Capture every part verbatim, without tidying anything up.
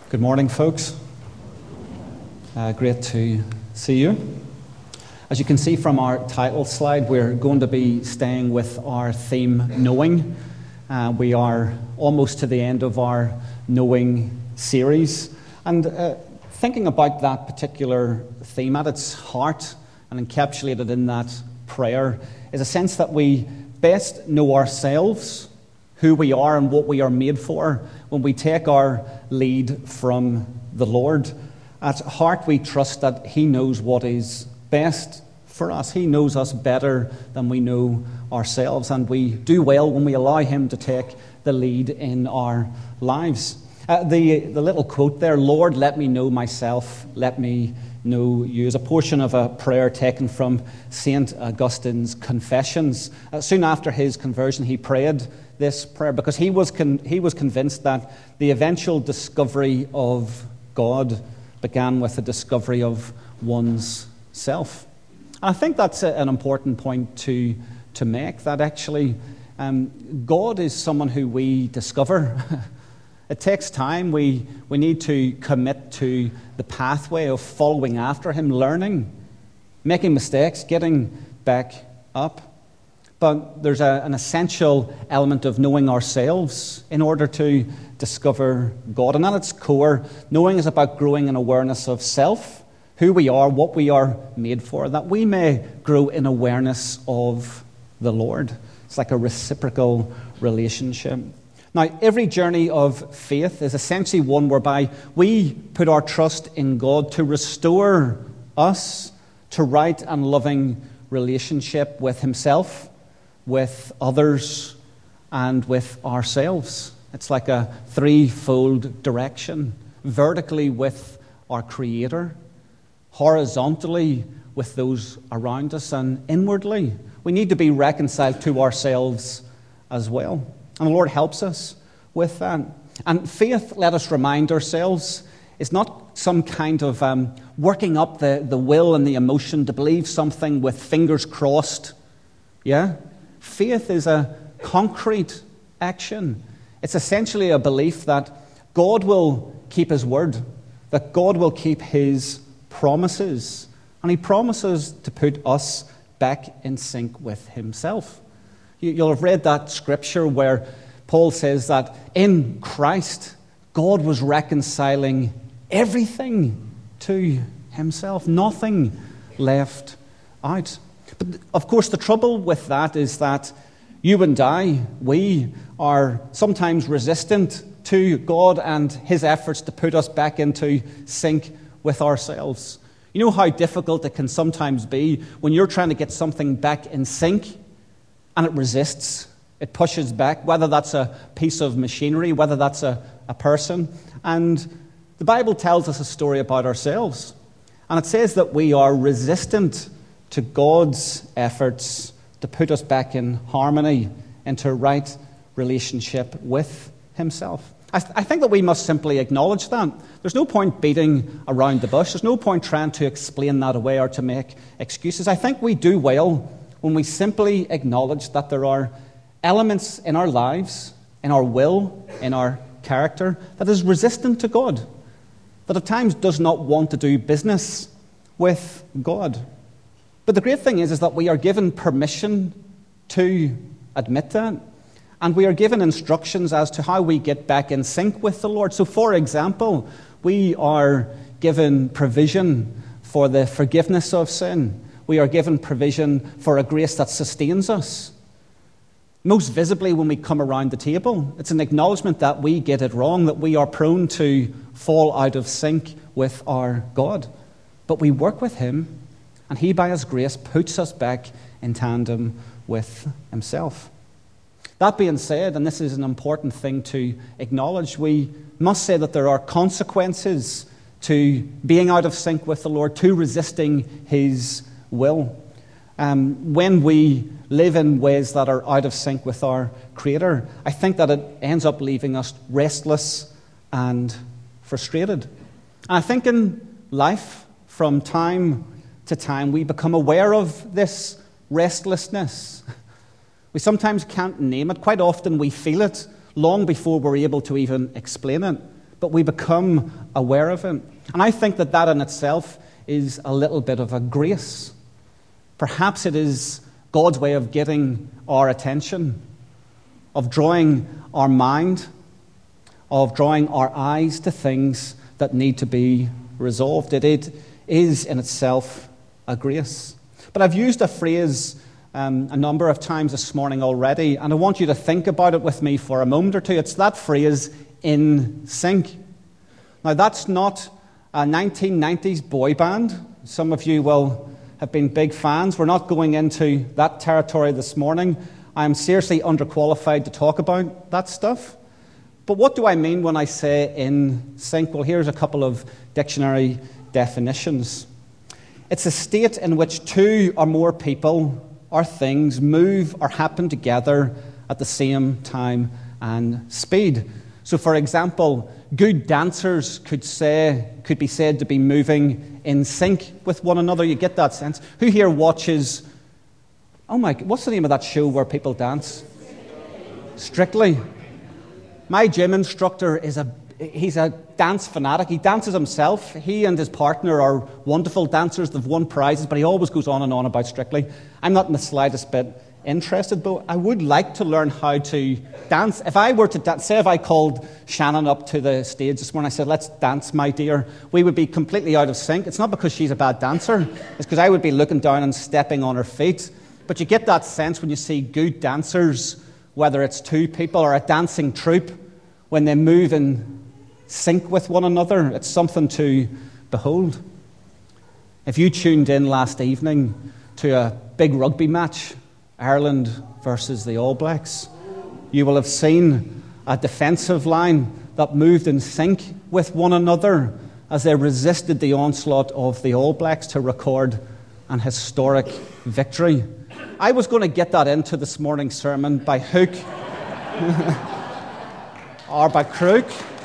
Good morning, folks. Uh, great to see you. As you can see from our title slide, we're going to be staying with our theme, Knowing. Uh, we are almost to the end of our Knowing series. And uh, thinking about that particular theme at its heart and encapsulated in that prayer is a sense that we best know ourselves, who we are and what we are made for when we take our lead from the Lord. At heart, we trust that He knows what is best for us. He knows us better than we know ourselves, and we do well when we allow Him to take the lead in our lives. Uh, the, the little quote there, "Lord, let me know myself, let me know you," is a portion of a prayer taken from Saint Augustine's Confessions. Uh, soon after his conversion, he prayed this prayer because he was con- he was convinced that the eventual discovery of God began with the discovery of one's self. And I think that's a, an important point to to make, that actually um, God is someone who we discover. It takes time. We, we need to commit to the pathway of following after Him, learning, making mistakes, getting back up. But there's a, an essential element of knowing ourselves in order to discover God. And at its core, knowing is about growing in awareness of self, who we are, what we are made for, that we may grow in awareness of the Lord. It's like a reciprocal relationship. Now, every journey of faith is essentially one whereby we put our trust in God to restore us to right and loving relationship with Himself, with others, and with ourselves. It's like a threefold direction. Vertically with our Creator, horizontally with those around us, and inwardly we need to be reconciled to ourselves as well. And the Lord helps us with that. And faith, let us remind ourselves, is not some kind of um, working up the, the will and the emotion to believe something with fingers crossed. Yeah? Faith is a concrete action. It's essentially a belief that God will keep His word, that God will keep His promises. And He promises to put us back in sync with Himself. You'll have read that scripture where Paul says that in Christ, God was reconciling everything to Himself. Nothing left out. But of course, the trouble with that is that you and I, we are sometimes resistant to God and His efforts to put us back into sync with ourselves. You know how difficult it can sometimes be when you're trying to get something back in sync and it resists, it pushes back, whether that's a piece of machinery, whether that's a, a person. And the Bible tells us a story about ourselves. And it says that we are resistant to God's efforts to put us back in harmony, into right relationship with Himself. I, th- I think that we must simply acknowledge that. There's no point beating around the bush. There's no point trying to explain that away or to make excuses. I think we do well when we simply acknowledge that there are elements in our lives, in our will, in our character, that is resistant to God, that at times does not want to do business with God. But the great thing is, is that we are given permission to admit that, and we are given instructions as to how we get back in sync with the Lord. So, for example, we are given provision for the forgiveness of sin. We are given provision for a grace that sustains us. Most visibly when we come around the table, it's an acknowledgement that we get it wrong, that we are prone to fall out of sync with our God. But we work with Him, and He, by His grace, puts us back in tandem with Himself. That being said, and this is an important thing to acknowledge, we must say that there are consequences to being out of sync with the Lord, to resisting His will. Um, when we live in ways that are out of sync with our Creator, I think that it ends up leaving us restless and frustrated. And I think in life, from time to time, we become aware of this restlessness. We sometimes can't name it. Quite often we feel it long before we're able to even explain it. but we become aware of it. And I think that that in itself is a little bit of a grace. Perhaps it is God's way of getting our attention, of drawing our mind, of drawing our eyes to things that need to be resolved. It, it is in itself a grace. But I've used a phrase um, a number of times this morning already, and I want you to think about it with me for a moment or two. It's that phrase, in sync. Now, that's not a nineteen nineties boy band. Some of you will have been big fans. We're not going into that territory this morning. I'm seriously underqualified to talk about that stuff. But what do I mean when I say in sync? Well, here's a couple of dictionary definitions. It's a state in which two or more people or things move or happen together at the same time and speed. So, for example, good dancers could say could be said to be moving in sync with one another. You get that sense? Who here watches? Oh my! What's the name of that show where people dance? Strictly. My gym instructor is a he's a dance fanatic. He dances himself. He and his partner are wonderful dancers. They've won prizes, but he always goes on and on about Strictly. I'm not in the slightest bit interested, but I would like to learn how to dance. If I were to dance, say if I called Shannon up to the stage this morning, I said, let's dance, my dear, we would be completely out of sync. It's not because she's a bad dancer. It's because I would be looking down and stepping on her feet. But you get that sense when you see good dancers, whether it's two people or a dancing troupe, when they move in sync with one another. It's something to behold. If you tuned in last evening to a big rugby match, Ireland versus the All Blacks, you will have seen a defensive line that moved in sync with one another as they resisted the onslaught of the All Blacks to record an historic victory. I was going to get that into this morning's sermon by hook or by crook.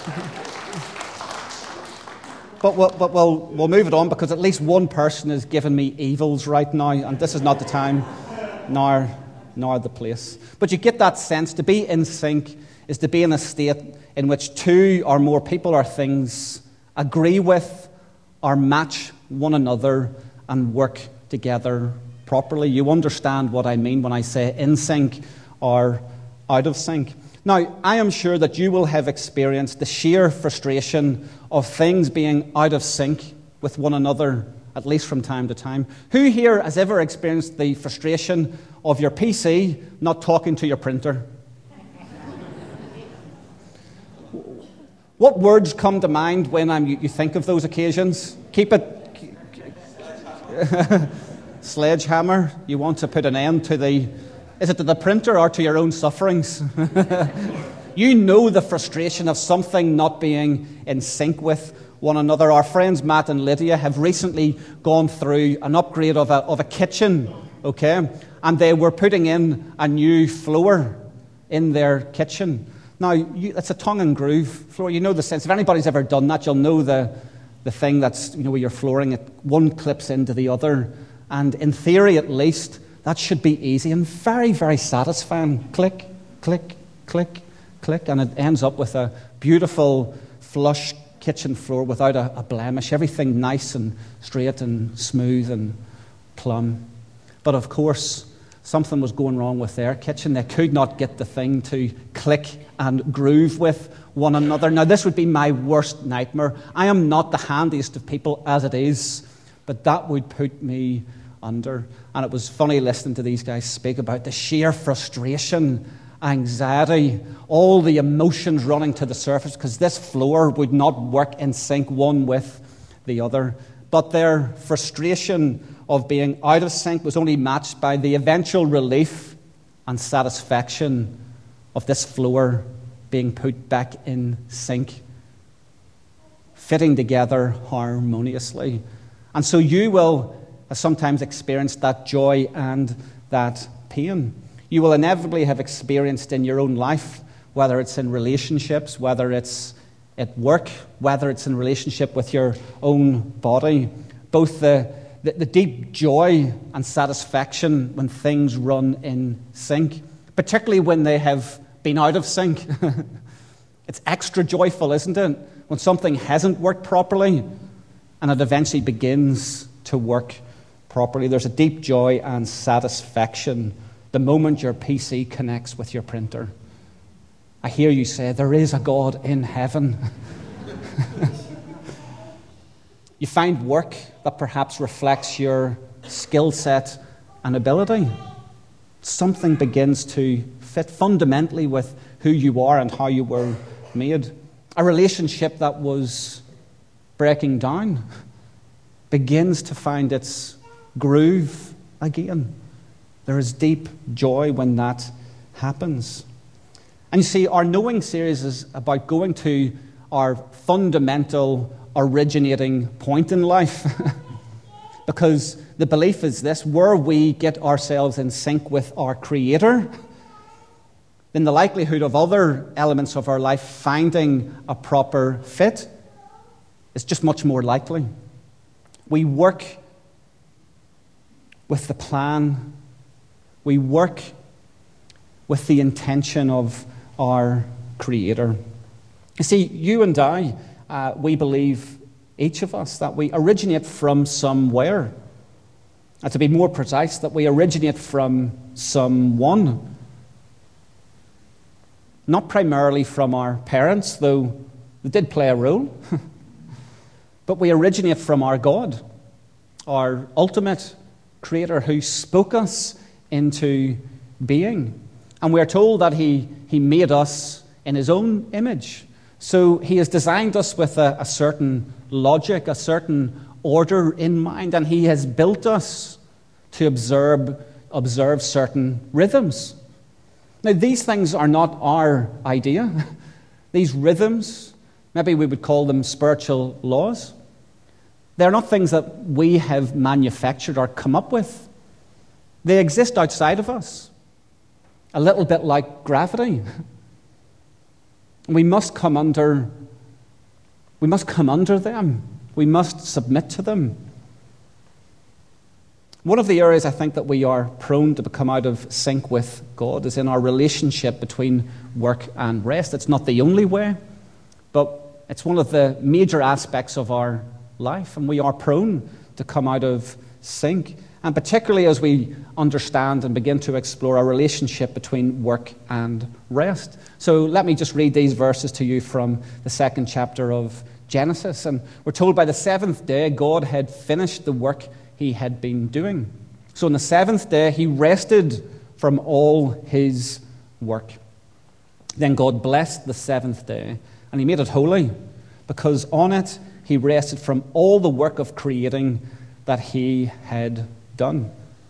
But, we'll, but we'll, we'll move it on, because at least one person is giving me evils right now, and this is not the time nor, nor the place. But you get that sense. To be in sync is to be in a state in which two or more people or things agree with or match one another and work together properly. You understand what I mean when I say in sync or out of sync. Now, I am sure that you will have experienced the sheer frustration of things being out of sync with one another, at least from time to time. Who here has ever experienced the frustration of your P C not talking to your printer? What words come to mind when um, you, you think of those occasions? Keep it... Sledgehammer. You want to put an end to the... Is it to the printer or to your own sufferings? You know the frustration of something not being in sync with one another. Our friends Matt and Lydia have recently gone through an upgrade of a, of a kitchen, okay? And they were putting in a new floor in their kitchen. Now, you, it's a tongue and groove floor. You know the sense. If anybody's ever done that, you'll know the, the thing that's, you know, where you're flooring it, one clips into the other. And in theory, at least, that should be easy and very, very satisfying. Click, click, click, click. And it ends up with a beautiful, flush kitchen floor without a, a blemish. Everything nice and straight and smooth and plumb. But of course, something was going wrong with their kitchen. They could not get the thing to click and groove with one another. Now, this would be my worst nightmare. I am not the handiest of people as it is, but that would put me under. And it was funny listening to these guys speak about the sheer frustration, anxiety, all the emotions running to the surface, because this floor would not work in sync one with the other. But their frustration of being out of sync was only matched by the eventual relief and satisfaction of this floor being put back in sync, fitting together harmoniously. And so you will have sometimes experienced that joy and that pain. You will inevitably have experienced in your own life, whether it's in relationships, whether it's at work, whether it's in relationship with your own body, both the, the, the deep joy and satisfaction when things run in sync, particularly when they have been out of sync. It's extra joyful, isn't it? when something hasn't worked properly, and it eventually begins to work properly. There's a deep joy and satisfaction the moment your P C connects with your printer. I hear you say, there is a God in heaven. You find work that perhaps reflects your skill set and ability. Something begins to fit fundamentally with who you are and how you were made. A relationship that was breaking down begins to find its groove again. There is deep joy when that happens. And you see, our Knowing series is about going to our fundamental originating point in life. Because the belief is this: where we get ourselves in sync with our Creator, then the likelihood of other elements of our life finding a proper fit is just much more likely. We work with the plan. We work with the intention of our Creator. You see, you and I, uh, we believe, each of us, that we originate from somewhere. And to be more precise, that we originate from someone. Not primarily from our parents, though they did play a role. But we originate from our God, our ultimate Creator, who spoke us into being. And we are told that he, he made us in his own image. So he has designed us with a, a certain logic, a certain order in mind, and he has built us to observe, observe certain rhythms. Now, these things are not our idea. These rhythms, maybe we would call them spiritual laws. They're not things that we have manufactured or come up with. They exist outside of us, a little bit like gravity. We must come under, we must come under them. We must submit to them. One of the areas I think that we are prone to become out of sync with God is in our relationship between work and rest. It's not the only way, but it's one of the major aspects of our life, and we are prone to come out of sync. And particularly as we understand and begin to explore our relationship between work and rest. So let me just read these verses to you from the second chapter of Genesis. And we're told by the seventh day, God had finished the work he had been doing. So on the seventh day, he rested from all his work. Then God blessed the seventh day, and he made it holy, because on it he rested from all the work of creating that he had done.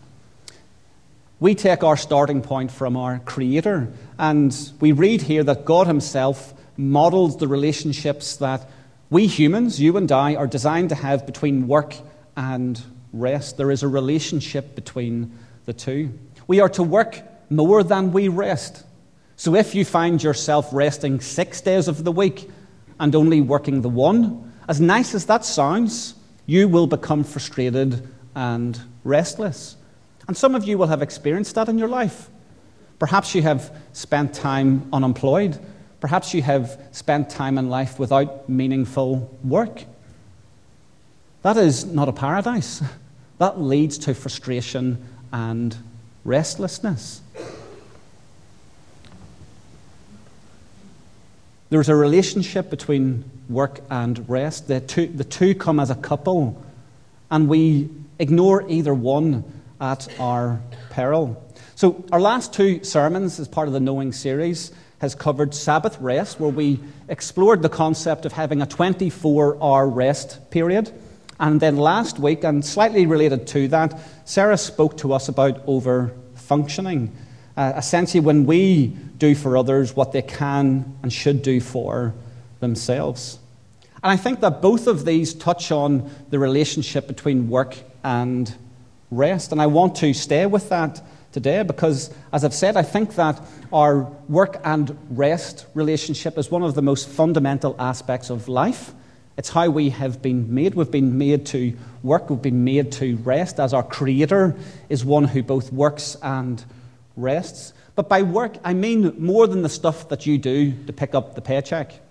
We take our starting point from our Creator, and we read here that God himself models the relationships that we humans, you and I, are designed to have between work and rest. There is a relationship between the two. We are to work more than we rest. So if you find yourself resting six days of the week and only working the one, as nice as that sounds, you will become frustrated and restless. And some of you will have experienced that in your life. Perhaps you have spent time unemployed. Perhaps you have spent time in life without meaningful work. That is not a paradise. That leads to frustration and restlessness. There's a relationship between work and rest. The two, the two come as a couple, and we ignore either one at our peril. So our last two sermons as part of the Knowing series has covered Sabbath rest, where we explored the concept of having a twenty-four hour rest period. And then last week, and slightly related to that, Sarah spoke to us about over-functioning. Uh, essentially, when we do for others what they can and should do for themselves. And I think that both of these touch on the relationship between work and rest. And I want to stay with that today because, as I've said, I think that our work and rest relationship is one of the most fundamental aspects of life. It's how we have been made. We've been made to work. We've been made to rest, as our Creator is one who both works and rests. But by work, I mean more than the stuff that you do to pick up the paycheck.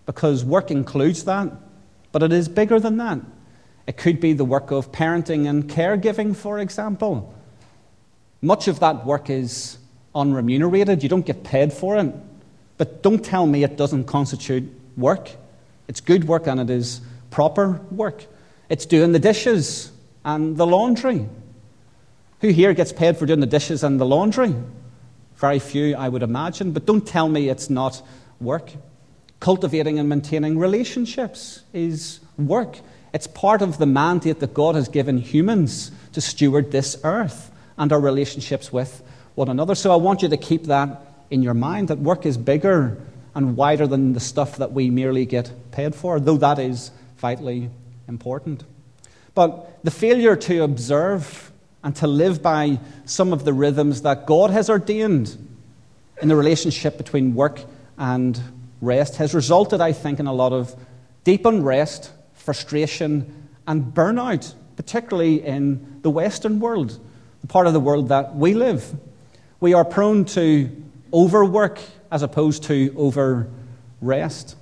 because work includes that, but it is bigger than that. It could be the work of parenting and caregiving, for example. Much of that work is unremunerated. You don't get paid for it. But don't tell me it doesn't constitute work. It's good work and it is proper work. It's doing the dishes and the laundry. Who here gets paid for doing the dishes and the laundry? Very few, I would imagine. But don't tell me it's not work. Cultivating and maintaining relationships is work. It's part of the mandate that God has given humans to steward this earth and our relationships with one another. So I want you to keep that in your mind, that work is bigger and wider than the stuff that we merely get paid for, though that is vitally important. But the failure to observe and to live by some of the rhythms that God has ordained in the relationship between work and rest has resulted, I think, in a lot of deep unrest, frustration, and burnout, particularly in the Western world, the part of the world that we live. We are prone to overwork as opposed to over-rest.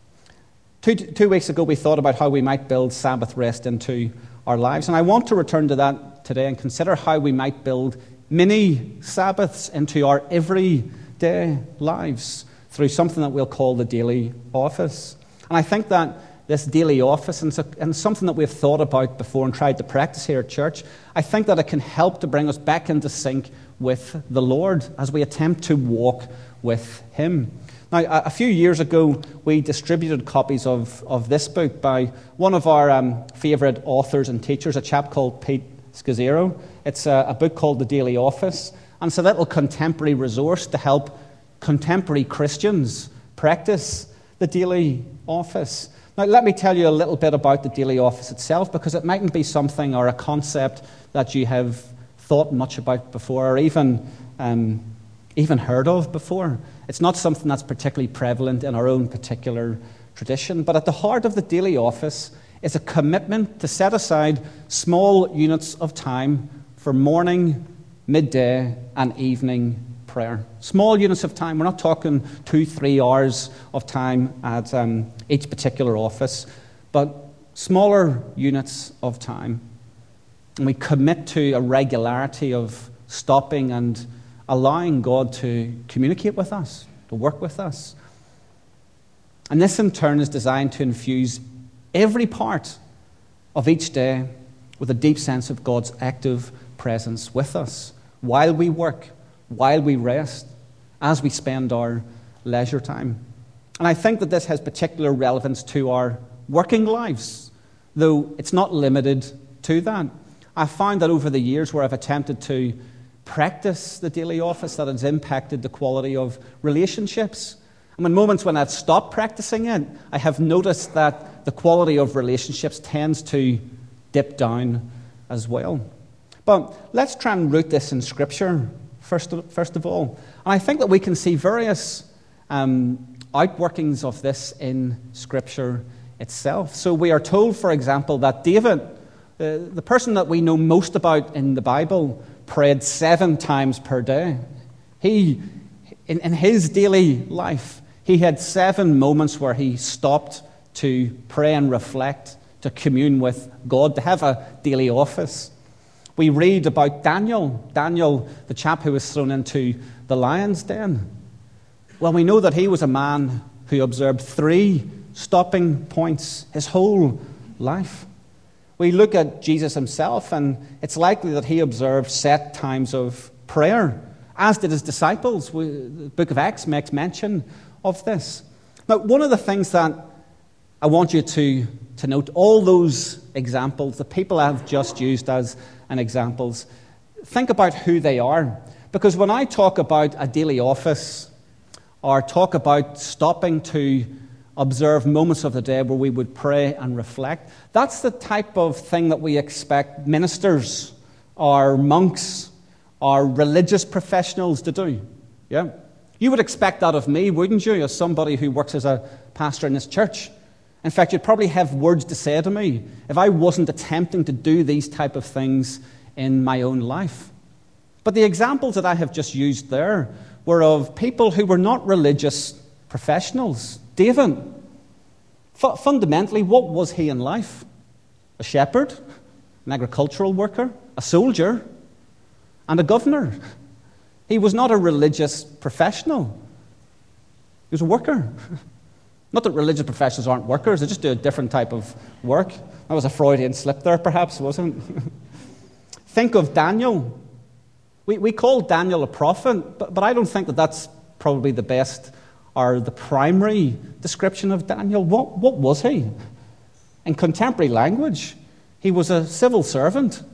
Two, two weeks ago, we thought about how we might build Sabbath rest into our lives, and I want to return to that today and consider how we might build mini Sabbaths into our everyday lives through something that we'll call the daily office. And I think that this daily office, and, so, and something that we've thought about before and tried to practice here at church, I think that it can help to bring us back into sync with the Lord as we attempt to walk with Him. Now, a few years ago, we distributed copies of, of this book by one of our um, favourite authors and teachers, a chap called Pete Scazzero. It's a, a book called The Daily Office, and it's a little contemporary resource to help contemporary Christians practice the daily office. Now, let me tell you a little bit about the daily office itself, because it mightn't be something or a concept that you have thought much about before, or even um, even heard of before. It's not something that's particularly prevalent in our own particular tradition, but at the heart of the daily office is a commitment to set aside small units of time for morning, midday, and evening prayer. Small units of time. We're not talking two, three hours of time at um, each particular office, but smaller units of time. And we commit to a regularity of stopping and allowing God to communicate with us, to work with us. And this in turn is designed to infuse every part of each day with a deep sense of God's active presence with us while we work, while we rest, as we spend our leisure time. And I think that this has particular relevance to our working lives, though it's not limited to that. I've found that over the years where I've attempted to practice the daily office, that it's impacted the quality of relationships. And in moments when I've stopped practicing it, I have noticed that the quality of relationships tends to dip down as well. But let's try and root this in Scripture, first of, first of all. And I think that we can see various um, outworkings of this in Scripture itself. So we are told, for example, that David, uh, the person that we know most about in the Bible, prayed seven times per day. He, in, in his daily life, he had seven moments where he stopped to pray and reflect, to commune with God, to have a daily office. We read about Daniel, Daniel, the chap who was thrown into the lion's den. Well, we know that he was a man who observed three stopping points his whole life. We look at Jesus himself, and it's likely that he observed set times of prayer, as did his disciples. We, the book of Acts makes mention of this. Now, one of the things that I want you to, to note, all those examples, the people I've just used as an examples, think about who they are. Because when I talk about a daily office, or talk about stopping to observe moments of the day where we would pray and reflect, that's the type of thing that we expect ministers or monks or religious professionals to do. Yeah? You would expect that of me, wouldn't you, as somebody who works as a pastor in this church? In fact, you'd probably have words to say to me if I wasn't attempting to do these type of things in my own life. But the examples that I have just used there were of people who were not religious professionals. David, F- fundamentally, what was he in life? A shepherd, an agricultural worker, a soldier, and a governor. He was not a religious professional. He was a worker. Not that religious professionals aren't workers, they just do a different type of work. That was a Freudian slip there, perhaps, wasn't it? Think of Daniel. We, we call Daniel a prophet, but, but I don't think that that's probably the best or the primary description of Daniel. What, what was he? In contemporary language, he was a civil servant.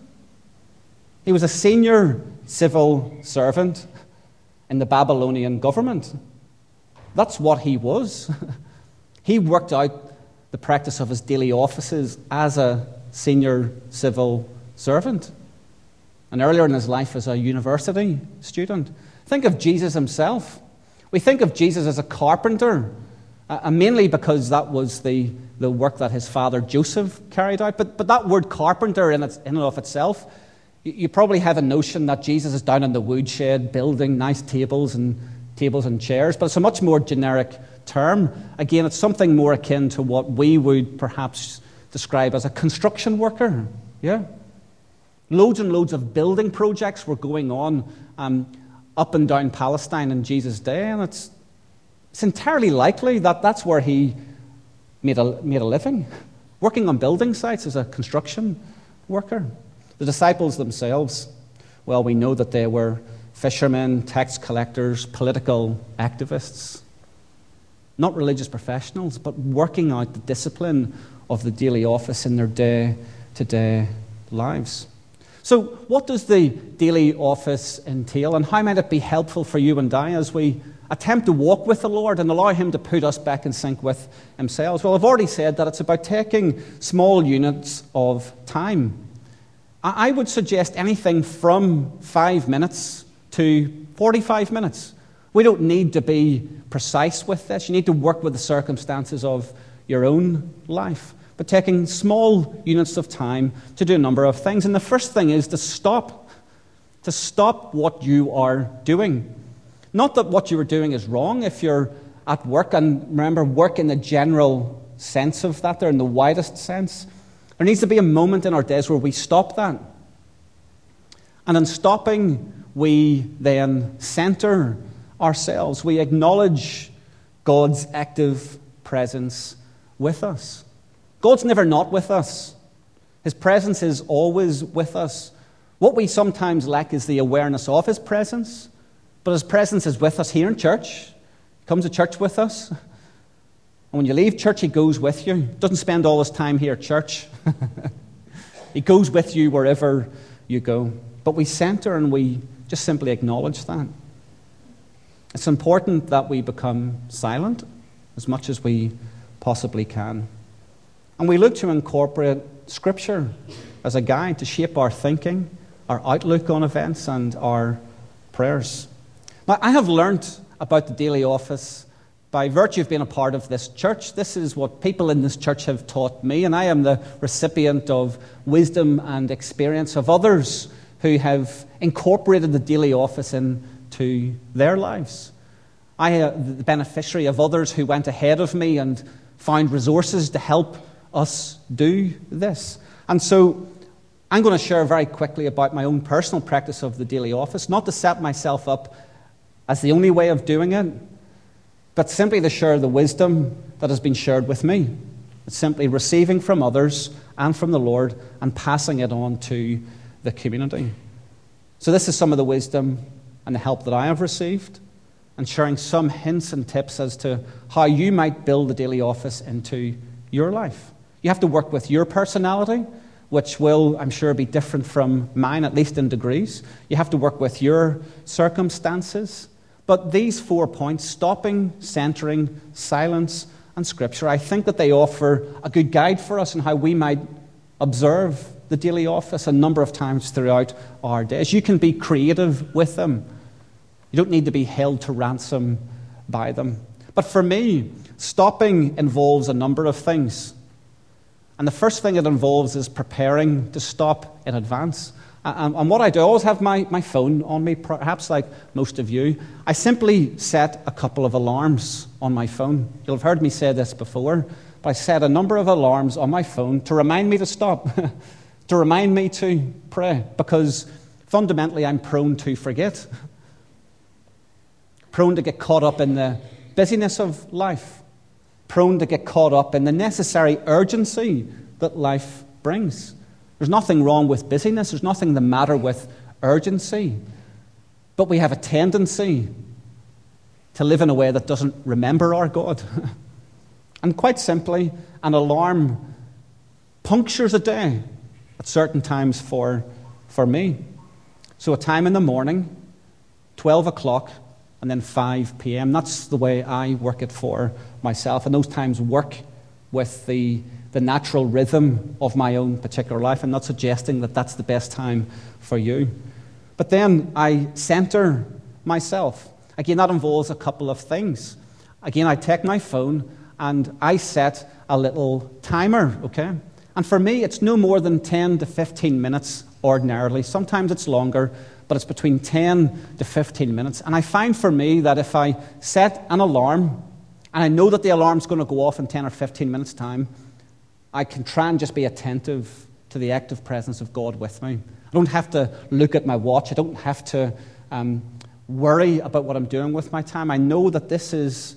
He was a senior civil servant in the Babylonian government. That's what he was. He worked out the practice of his daily offices as a senior civil servant. And earlier in his life as a university student. Think of Jesus himself. We think of Jesus as a carpenter, uh, mainly because that was the, the work that his father Joseph carried out. But, but that word carpenter in, its, in and of itself, you, you probably have a notion that Jesus is down in the woodshed building nice tables and tables and chairs. But it's a much more generic term. Again, it's something more akin to what we would perhaps describe as a construction worker. Yeah. Loads and loads of building projects were going on um, up and down Palestine in Jesus' day, and it's, it's entirely likely that that's where he made a, made a living, working on building sites as a construction worker. The disciples themselves, well, we know that they were fishermen, tax collectors, political activists, not religious professionals, but working out the discipline of the daily office in their day-to-day lives. So what does the daily office entail, and how might it be helpful for you and I as we attempt to walk with the Lord and allow him to put us back in sync with himself? Well, I've already said that it's about taking small units of time. I would suggest anything from five minutes to forty-five minutes. We don't need to be precise with this. You need to work with the circumstances of your own life. But taking small units of time to do a number of things. And the first thing is to stop. To stop what you are doing. Not that what you are doing is wrong if you're at work. And remember, work in the general sense of that there, in the widest sense. There needs to be a moment in our days where we stop that. And in stopping, we then center ourselves. We acknowledge God's active presence with us. God's never not with us. His presence is always with us. What we sometimes lack is the awareness of his presence, but his presence is with us here in church. He comes to church with us. And when you leave church, he goes with you. He doesn't spend all his time here at church. He goes with you wherever you go. But we center and we just simply acknowledge that. It's important that we become silent as much as we possibly can. And we look to incorporate Scripture as a guide to shape our thinking, our outlook on events, and our prayers. Now, I have learnt about the daily office by virtue of being a part of this church. This is what people in this church have taught me, and I am the recipient of wisdom and experience of others who have incorporated the daily office into their lives. I am the beneficiary of others who went ahead of me and found resources to help us do this. And so I'm going to share very quickly about my own personal practice of the daily office, not to set myself up as the only way of doing it, but simply to share the wisdom that has been shared with me. It's simply receiving from others and from the Lord and passing it on to the community. So this is some of the wisdom and the help that I have received, and sharing some hints and tips as to how you might build the daily office into your life. You have to work with your personality, which will, I'm sure, be different from mine, at least in degrees. You have to work with your circumstances. But these four points, stopping, centering, silence, and Scripture, I think that they offer a good guide for us in how we might observe the daily office a number of times throughout our days. You can be creative with them. You don't need to be held to ransom by them. But for me, stopping involves a number of things. And the first thing it involves is preparing to stop in advance. And, and what I do, I always have my, my phone on me, perhaps like most of you. I simply set a couple of alarms on my phone. You'll have heard me say this before. but I set a number of alarms on my phone to remind me to stop, to remind me to pray, because fundamentally I'm prone to forget, prone to get caught up in the busyness of life, prone to get caught up in the necessary urgency that life brings. There's nothing wrong with busyness. There's nothing the matter with urgency. But we have a tendency to live in a way that doesn't remember our God. And quite simply, an alarm punctures a day at certain times for, for me. So a time in the morning, twelve o'clock, and then five p.m. That's the way I work it for myself. And those times work with the, the natural rhythm of my own particular life. I'm not suggesting that that's the best time for you. But then I center myself. Again, that involves a couple of things. Again, I take my phone and I set a little timer, okay? And for me, it's no more than ten to fifteen minutes ordinarily. Sometimes it's longer, but it's between ten to fifteen minutes. And I find for me that if I set an alarm, and I know that the alarm's going to go off in ten or fifteen minutes' time, I can try and just be attentive to the active presence of God with me. I don't have to look at my watch. I don't have to um, worry about what I'm doing with my time. I know that this is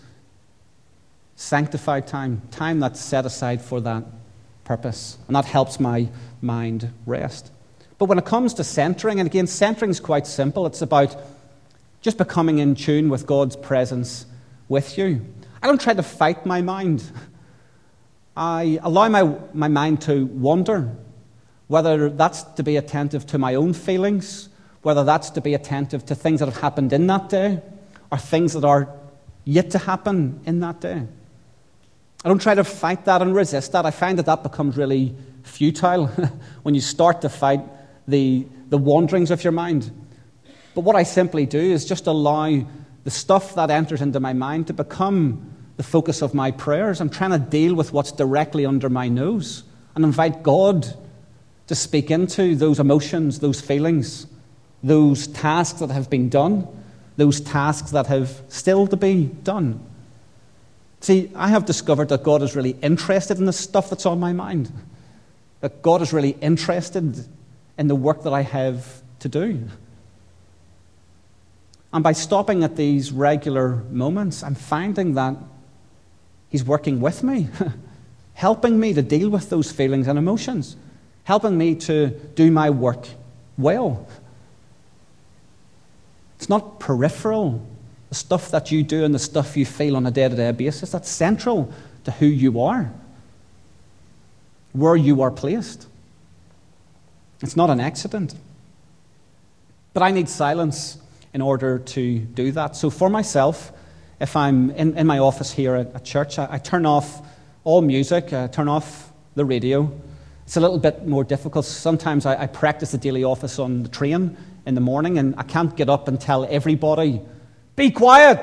sanctified time, time that's set aside for that purpose. And that helps my mind rest. But when it comes to centering, and again, centering is quite simple. It's about just becoming in tune with God's presence with you. I don't try to fight my mind. I allow my, my mind to wander, whether that's to be attentive to my own feelings, whether that's to be attentive to things that have happened in that day, or things that are yet to happen in that day. I don't try to fight that and resist that. I find that that becomes really futile when you start to fight the, the wanderings of your mind. But what I simply do is just allow the stuff that enters into my mind to become the focus of my prayers. I'm trying to deal with what's directly under my nose and invite God to speak into those emotions, those feelings, those tasks that have been done, those tasks that have still to be done. See, I have discovered that God is really interested in the stuff that's on my mind, that God is really interested in the work that I have to do. And by stopping at these regular moments, I'm finding that He's working with me, helping me to deal with those feelings and emotions, helping me to do my work well. It's not peripheral. The stuff that you do and the stuff you feel on a day-to-day basis, that's central to who you are, where you are placed. It's not an accident. But I need silence in order to do that. So for myself, if I'm in, in my office here at, at church, I, I turn off all music, I turn off the radio. It's a little bit more difficult. Sometimes I, I practice the daily office on the train in the morning, and I can't get up and tell everybody, be quiet.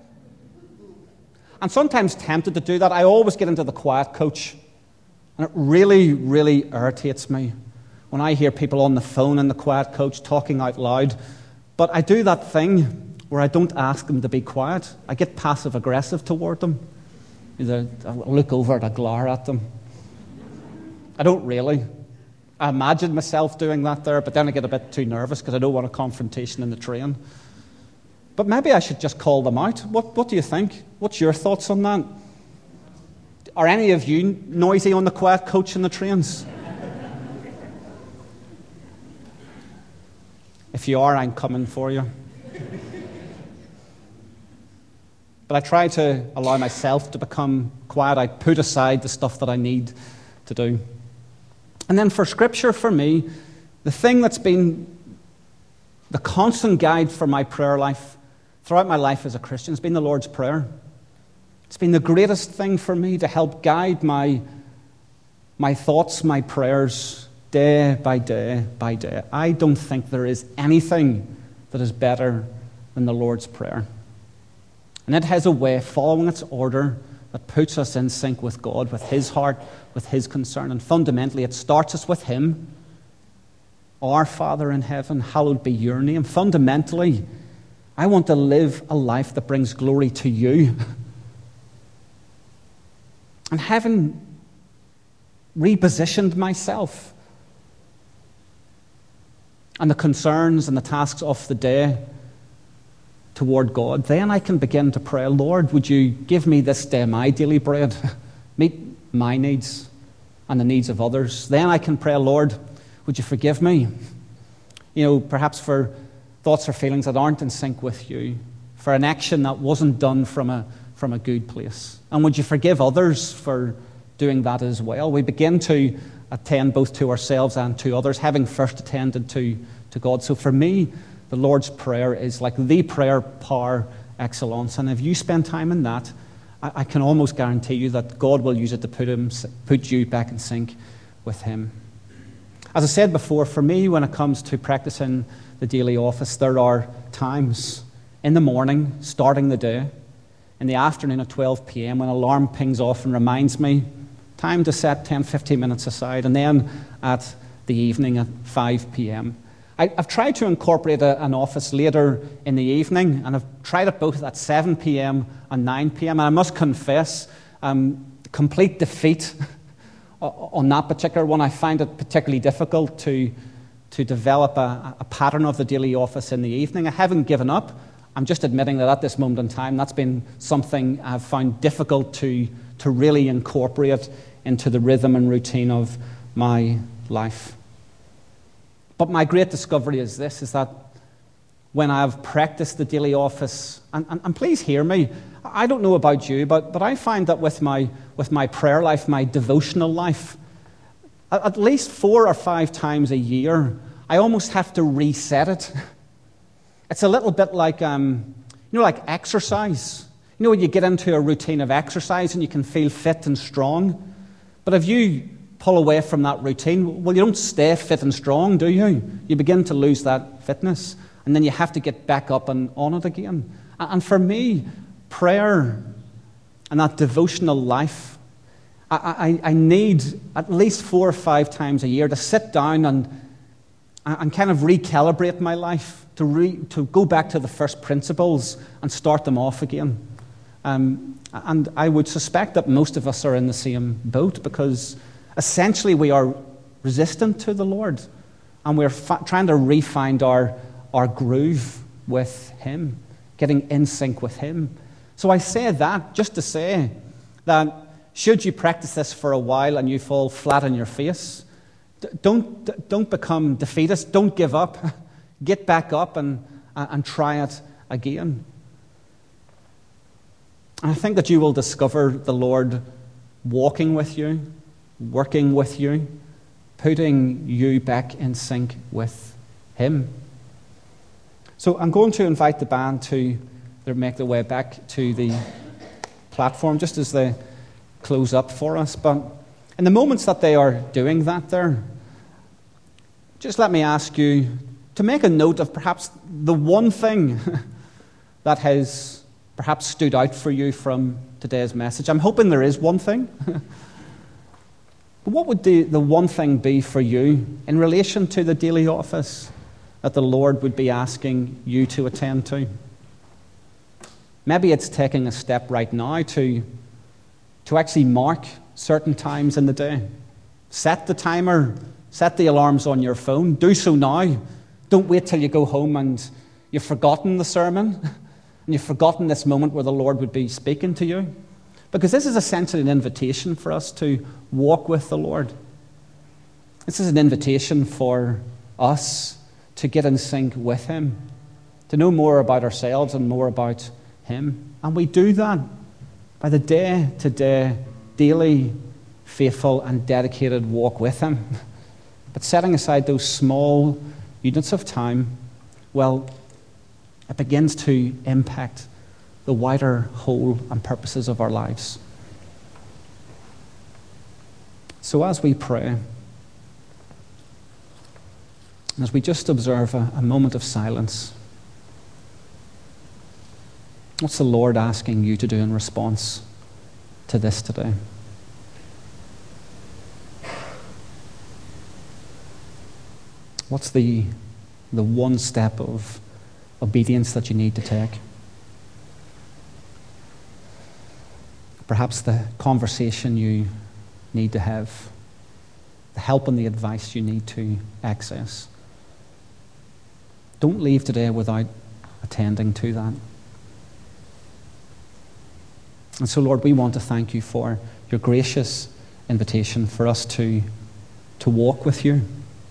I'm sometimes tempted to do that. I always get into the quiet coach, and it really, really irritates me when I hear people on the phone in the quiet coach talking out loud. But I do that thing where I don't ask them to be quiet. I get passive-aggressive toward them. Either I look over and I glare at them. I don't really. I imagine myself doing that there, but then I get a bit too nervous because I don't want a confrontation in the train. But maybe I should just call them out. What, what do you think? What's your thoughts on that? Are any of you noisy on the quiet coach in the trains? If you are, I'm coming for you. But I try to allow myself to become quiet. I put aside the stuff that I need to do. And then for Scripture, for me, the thing that's been the constant guide for my prayer life throughout my life as a Christian has been the Lord's Prayer. It's been the greatest thing for me to help guide my, my thoughts, my prayers, day by day by day. I don't think there is anything that is better than the Lord's Prayer. And it has a way, following its order, that puts us in sync with God, with His heart, with His concern. And fundamentally, it starts us with Him. Our Father in heaven, hallowed be your name. Fundamentally, I want to live a life that brings glory to you. And having repositioned myself and the concerns and the tasks of the day toward God, then I can begin to pray, Lord, would you give me this day my daily bread, meet my needs and the needs of others. Then I can pray, Lord, would you forgive me? You know, perhaps for thoughts or feelings that aren't in sync with you, for an action that wasn't done from a, from a good place. And would you forgive others for doing that as well? We begin to attend both to ourselves and to others, having first attended to, to God. So for me, the Lord's Prayer is like the prayer par excellence. And if you spend time in that, I, I can almost guarantee you that God will use it to put, him, put you back in sync with Him. As I said before, for me, when it comes to practicing the daily office, there are times in the morning, starting the day, in the afternoon at twelve p.m. when an alarm pings off and reminds me, time to set ten, fifteen minutes aside, and then at the evening at five p.m. I, I've tried to incorporate a, an office later in the evening, and I've tried it both at seven p.m. and nine p.m. And I must confess, um, complete defeat on that particular one. I find it particularly difficult to, to develop a, a pattern of the daily office in the evening. I haven't given up. I'm just admitting that at this moment in time, that's been something I've found difficult to, to really incorporate into the rhythm and routine of my life. But my great discovery is this, is that when I've practiced the daily office, and, and, and please hear me, I don't know about you, but, but I find that with my, with my prayer life, my devotional life, at, at least four or five times a year, I almost have to reset it. It's a little bit like, um, you know, like exercise. You know, when you get into a routine of exercise and you can feel fit and strong, but if you pull away from that routine, well, you don't stay fit and strong, do you? You begin to lose that fitness, and then you have to get back up and on it again. And for me, prayer and that devotional life, I, I, I need at least four or five times a year to sit down and, and kind of recalibrate my life, to, re, to go back to the first principles and start them off again. Um, and I would suspect that most of us are in the same boat, because essentially we are resistant to the Lord, and we're fa- trying to re-find our, our groove with Him, getting in sync with Him. So I say that just to say that should you practice this for a while and you fall flat on your face, d- don't, d- don't become defeatist, don't give up. Get back up and, and try it again. And I think that you will discover the Lord walking with you, working with you, putting you back in sync with Him. So I'm going to invite the band to make their way back to the platform just as they close up for us. But in the moments that they are doing that there, just let me ask you to make a note of perhaps the one thing that has perhaps stood out for you from today's message. I'm hoping there is one thing. But what would the, the one thing be for you in relation to the daily office that the Lord would be asking you to attend to? Maybe it's taking a step right now to, to actually mark certain times in the day. Set the timer, set the alarms on your phone. Do so now. Don't wait till you go home and you've forgotten the sermon and you've forgotten this moment where the Lord would be speaking to you. Because this is essentially an invitation for us to walk with the Lord. This is an invitation for us to get in sync with Him, to know more about ourselves and more about Him. And we do that by the day-to-day, daily, faithful and dedicated walk with Him. But setting aside those small units of time, well, it begins to impact the wider whole and purposes of our lives. So as we pray, and as we just observe a, a moment of silence, what's the Lord asking you to do in response to this today? What's the, the one step of obedience that you need to take? perhaps the conversation you need to have, the help and the advice you need to access. Don't leave today without attending to that. And so, Lord, we want to thank you for your gracious invitation for us to, to walk with you.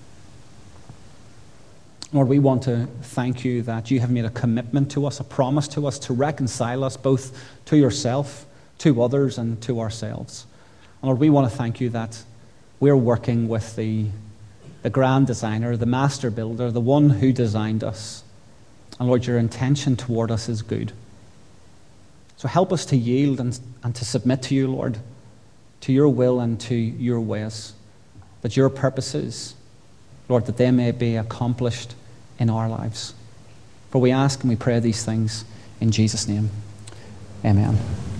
Lord, we want to thank you that you have made a commitment to us, a promise to us to reconcile us both to yourself, to others, and to ourselves. And Lord, we want to thank you that we're working with the, the grand designer, the master builder, the one who designed us. And Lord, your intention toward us is good. So help us to yield and, and to submit to you, Lord, to your will and to your ways, that your purposes, Lord, that they may be accomplished in our lives. For we ask and we pray these things in Jesus' name. Amen.